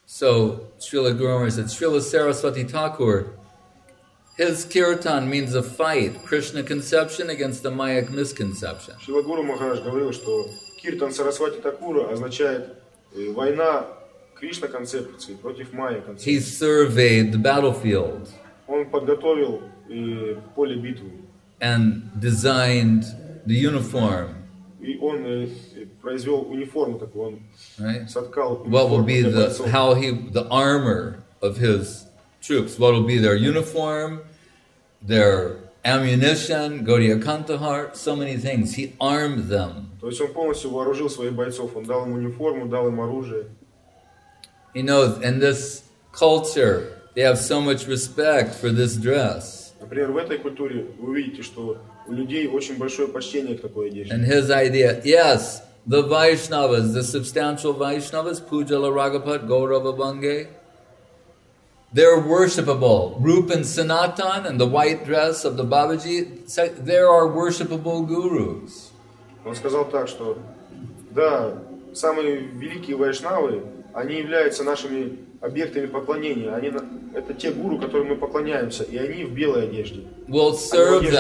So Srila Guru Maharaj said, Srila Saraswati Thakur, his kirtan means a fight, Krishna conception against the Mayak misconception. Шрила Гуру Махарадж говорил, что киртан Сарасвати Такура означает война Кришна концепции против майя концепции. He surveyed the battlefield. Он подготовил поле битвы. And designed the uniform. И он произвел униформу такую, он соткал униформу. What will be the armor of his troops? What will be their uniform, their ammunition, Gaudiya Kantahar, so many things. He armed them. То есть он полностью вооружил своих бойцов, он дал им униформу, дал им оружие. He knows in this culture they have so much respect for this dress. Например, в этой культуре вы увидите, что у людей очень большое почтение к такой одежде. And his idea, yes, the Vaishnavas, the substantial Vaishnavas, Pujala Ragapat, Gaurava Bange, they're worshipable. Rup and Sanatan and the white dress of the Babaji, there are worshipable gurus. Он сказал так, что да, самые великие вайшнавы, они являются нашими объектами поклонения. Это те гуру, которым мы поклоняемся, и они в белой одежде. We'll serve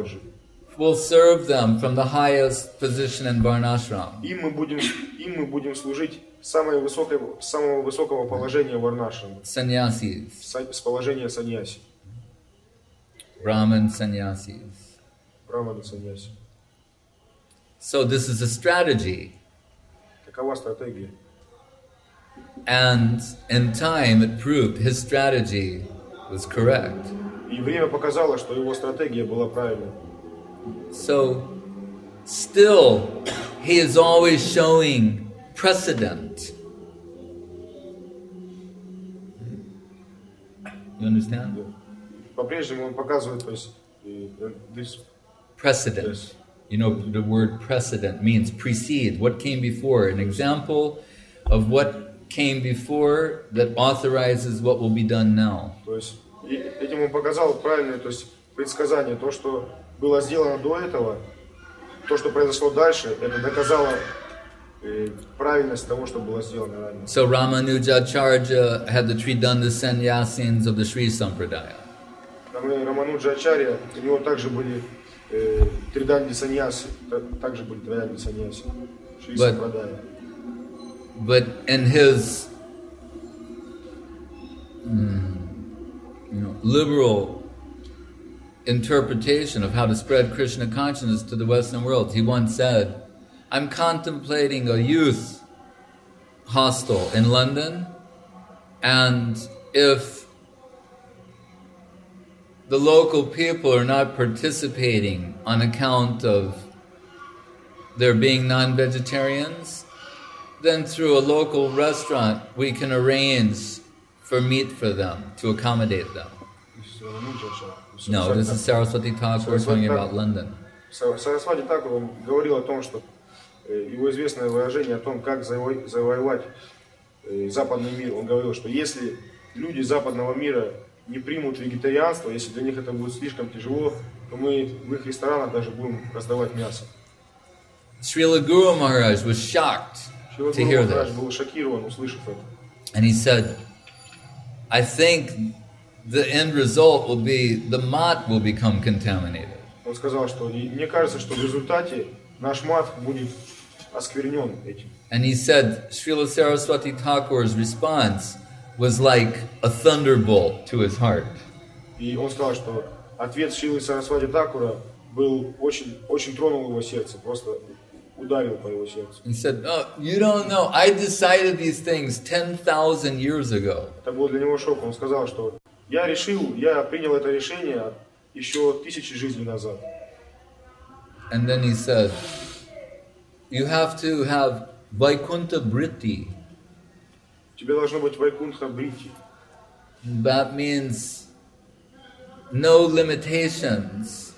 them from the highest position in Varnashram. Им мы будем служить с самого высокого положения Варнашрама. Sannyasis. С положения саньяси. Brahman sannyasis. Brahmana саньяси. So this is a strategy. Такова стратегия. And in time it proved his strategy was correct. И время показало, что его стратегия была правильной. So still he is always showing precedent. You understand? По-прежнему он показывает, то есть this precedent. Yes. You know, the word precedent means precede, what came before, an example of what came before that authorizes what will be done now. То есть этим он показал правильное, то есть предсказание, то, что было сделано до этого, то, что произошло дальше, это доказало правильность того, что было сделано ранее. So Ramanujacharya had the Tridanda Sannyasins of the Sri Sampradaya. Рамануджачарья, у него также были Триданди саньяси, также были Триданди саньяси, Шри Сампрадая. But in his liberal interpretation of how to spread Krishna consciousness to the Western world, he once said, I'm contemplating a youth hostel in London, and if the local people are not participating on account of their being non-vegetarians, then through a local restaurant we can arrange for meat for them to accommodate them. No, this is Saraswati Thakur talking about London. Сарасвати Тхакур говорил о том, что его известное выражение о том, как завоевать западный мир. Он говорил, что если люди западного мира не примут вегетарианство, если для них это будет слишком тяжело, то мы в их ресторанах даже будем раздавать мясо. Srila Guru Maharaj was shocked to hear this. Был шокирован, услышав это. And he said, I think the end result will be the mat will become contaminated. Он сказал, что мне кажется, что в результате наш мат будет осквернен этим. And he said, Srila Saraswati Thakur's response was like a thunderbolt to his heart. И он сказал, что ответ Шрилы Сарасвати Тхакура был очень тронул его сердце, просто ударил по его сердцу. He said, "Oh, you don't know. I decided these things 10,000 years ago." Это был для него шок. Он сказал, что я принял это решение еще 1000 жизней назад. And then he said, you have to have Vaikuntha Vritti. Тебе должно быть Вайкунтха Бритти. That means no limitations.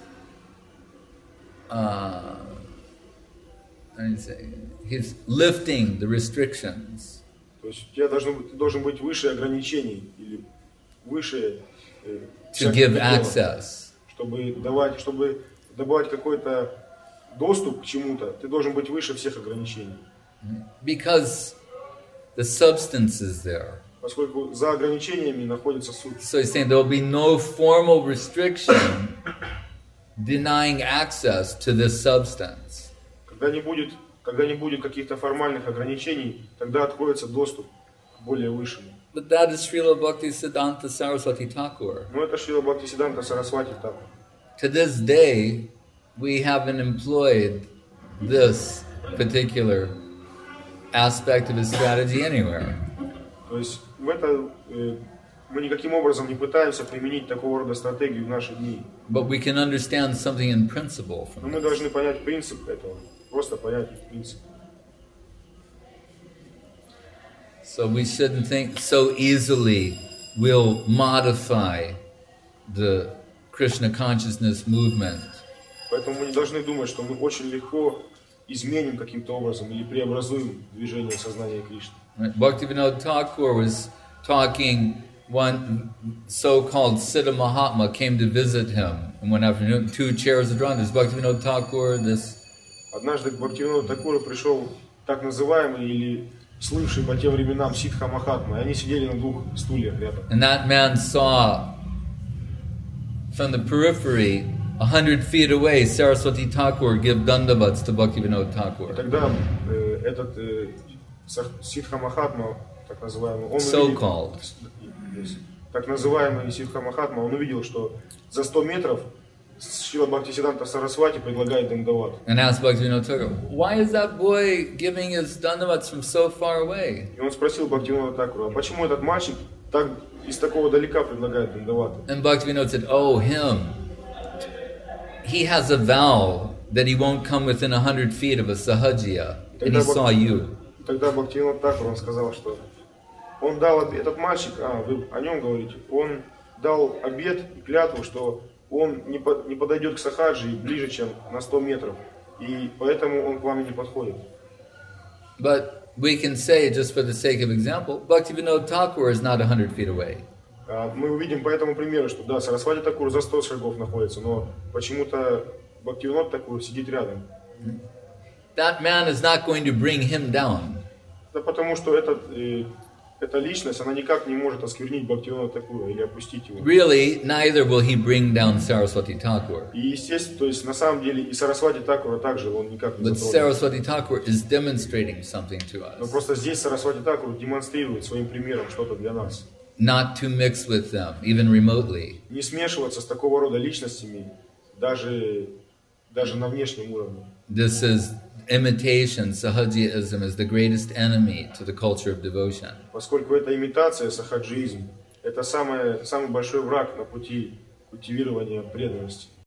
He's lifting the restrictions. То есть у тебя должен быть выше ограничений или выше to give access. Чтобы давать какой-то доступ к чему-то, ты должен быть выше всех ограничений. Because the substance is there. поскольку за ограничениями находится суть. So he's saying there will be no formal restriction denying access to this substance. Когда не будет каких-то формальных ограничений, тогда откроется доступ к более высшему. But that is Srila Bhaktisiddhanta Saraswati Thakur. Но это Шрила Бхактисиддханта Сарасвати Thakura. To this day, we haven't employed this particular aspect of his strategy anywhere. То есть мы никаким образом не пытаемся применить такого рода стратегию в наши дни. But we can understand something in principle Но from мы it. должны понять принцип этого, просто понять принцип. So we shouldn't think so easily we'll modify the Krishna consciousness movement. Поэтому мы не должны думать, что мы очень легко изменим каким-то образом или преобразуем движение сознания Кришны. Right? Bhaktivinoda Thakur was talking, one so-called Siddha Mahatma came to visit him, and one afternoon 2 chairs were drawn. There's Bhaktivinoda Thakur, this. Однажды к Бхактивиноду Такуру пришел так называемый или слывший по тем временам Сиддха Махатма, и они сидели на 2 стульях рядом. And that man saw from the periphery, 100 feet away, Saraswati Thakur give dandavats to Bhaktivinoda И Thakur. тогда этот Сиддха Махатма, так называемый, он So-called. так называемый Сиддха Махатма, он увидел, что за 100 метров Шрила Бхактисиддханта Сарасвати предлагает дандават. And asked Bhaktivinoda Thakur, why is that boy giving his dandavats from so far away? И он спросил Бхактивинода Такура, а почему этот мальчик так из такого далека предлагает дандаваты? And Bhaktivinoda said, oh, him. He has a vow that he won't come within 100 feet of a sahajiya, and he saw you. Тогда Бхактивинод Такур, он сказал, что он дал этот мальчик, вы о нем говорите, он дал обет и клятву, что он не подойдет к сахаджи ближе, чем на 100 метров, и поэтому он к вам и не подходит. But we can say, just for the sake of example, Bhaktivinoda Thakur is not 100 feet away. Мы увидим по этому примеру, что да, Сарасвати Такур за 100 шагов находится, но почему-то Бхактивинод Такур сидит рядом. That man is not going to bring him down. Это потому, что эта личность, она никак не может осквернить Бхактивинода Такура или опустить его. Really, neither will he bring down Saraswati Thakur. И естественно, то есть на самом деле и Сарасвати Такура также он никак не But затронет. Saraswati Thakur is demonstrating something to Но us. просто здесь Сарасвати Такур демонстрирует своим примером что-то для нас. Not to mix with them, even remotely. Не смешиваться с такого рода личностями, даже на внешнем уровне. This is imitation. Sahajiism is the greatest enemy to the culture of devotion. Поскольку это имитация, сахаджизм, это самый большой враг на пути культивирования преданности.